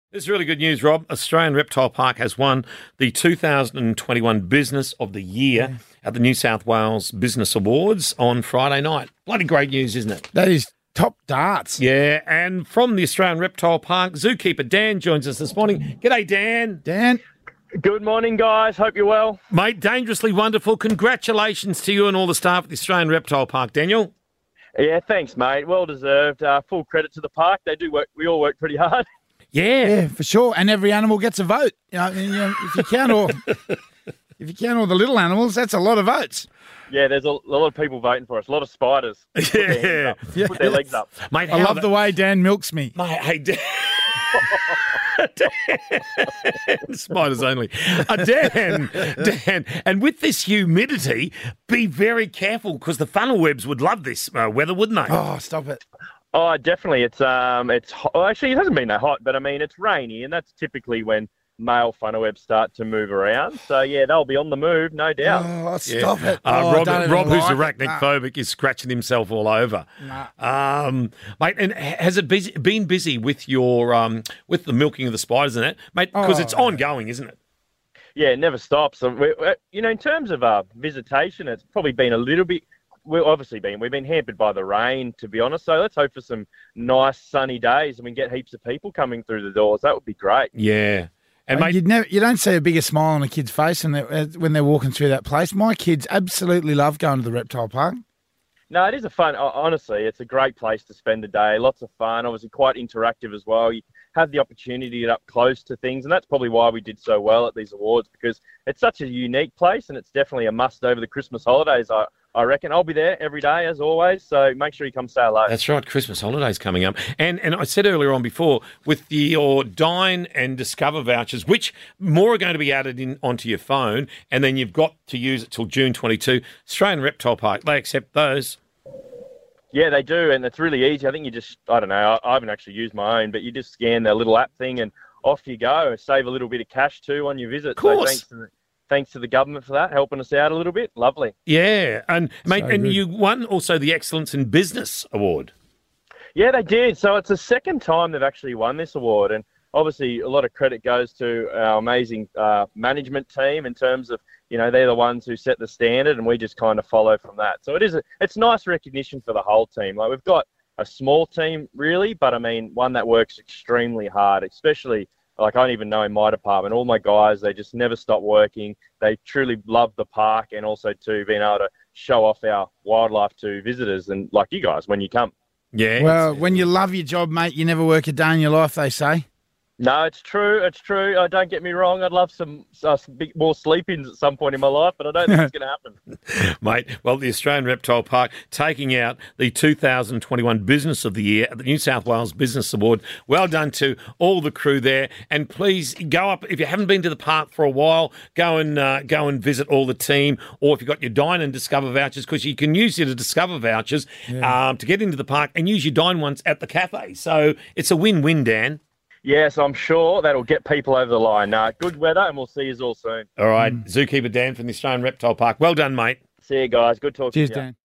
This is really good news, Rob. Australian Reptile Park has won the 2021 Business of the Year at the New South Wales Business Awards on Friday night. Bloody great news, isn't it? That is top darts. Yeah, and from the Australian Reptile Park, zookeeper Dan joins us this morning. G'day, Dan. Dan? Good morning, guys. Hope you're well. Mate, dangerously wonderful. Congratulations to you and all the staff at the Australian Reptile Park, Daniel. Yeah, thanks, mate. Well deserved. Full credit to the park. They do work. We all work pretty hard. Yeah, for sure. And every animal gets a vote. If you count all the little animals, that's a lot of votes. Yeah, there's a lot of people voting for us. A lot of spiders. Put their legs up. Mate, I love the way Dan milks me. Mate, hey, Dan. Dan. Spiders only. Dan, and with this humidity, be very careful because the funnel webs would love this weather, wouldn't they? Oh, stop it. Oh, definitely. It's hot. Well, actually, it hasn't been that hot, but I mean, it's rainy, and that's typically when male funnel webs start to move around. So yeah, they'll be on the move, no doubt. Oh, stop it. Rob, who's arachnophobic, is scratching himself all over. Mate, and has it been busy with your with the milking of the spiders and that, mate? Because it's ongoing, isn't it? Yeah, it never stops. So in terms of visitation, it's probably been a little bit. We've been hampered by the rain, to be honest. So let's hope for some nice sunny days and we get heaps of people coming through the doors. That would be great. Yeah. And mate, you don't see a bigger smile on a kid's face when they're walking through that place. My kids absolutely love going to the reptile park. No, it is honestly, it's a great place to spend the day. Lots of fun, obviously quite interactive as well. You have the opportunity to get up close to things, and that's probably why we did so well at these awards, because it's such a unique place and it's definitely a must over the Christmas holidays. I reckon I'll be there every day as always, so make sure you come say hello. That's right, Christmas holidays coming up. And I said earlier on before, with your Dine and Discover vouchers, which more are going to be added onto your phone, and then you've got to use it till June 22, Australian Reptile Park, they accept those. Yeah, they do, and it's really easy. I think I don't know, I haven't actually used my own, but you just scan their little app thing and off you go. Save a little bit of cash too on your visit. Of course. So thanks to the government for that, helping us out a little bit. Lovely. Yeah, and mate, you won also the Excellence in Business Award. Yeah, they did. So it's the second time they've actually won this award, and obviously a lot of credit goes to our amazing management team in terms of, they're the ones who set the standard, and we just kind of follow from that. So it's nice recognition for the whole team. Like, we've got a small team really, but I mean one that works extremely hard, especially. Like, I don't even know in my department, all my guys, they just never stop working. They truly love the park, and also to being able to show off our wildlife to visitors and like you guys when you come. Yeah. Well, when you love your job, mate, you never work a day in your life, they say. No, it's true. It's true. Don't get me wrong. I'd love some more sleep-ins at some point in my life, but I don't think it's going to happen. Mate, well, the Australian Reptile Park taking out the 2021 Business of the Year at the New South Wales Business Award. Well done to all the crew there. And please go up, if you haven't been to the park for a while, go and visit all the team. Or if you've got your Dine and Discover vouchers, because you can use your Discover vouchers to get into the park and use your Dine ones at the cafe. So it's a win-win, Dan. Yes, I'm sure that'll get people over the line. Good weather, and we'll see you all soon. All right, Zookeeper Dan from the Australian Reptile Park. Well done, mate. See you guys. Good talking to you. Cheers, Dan.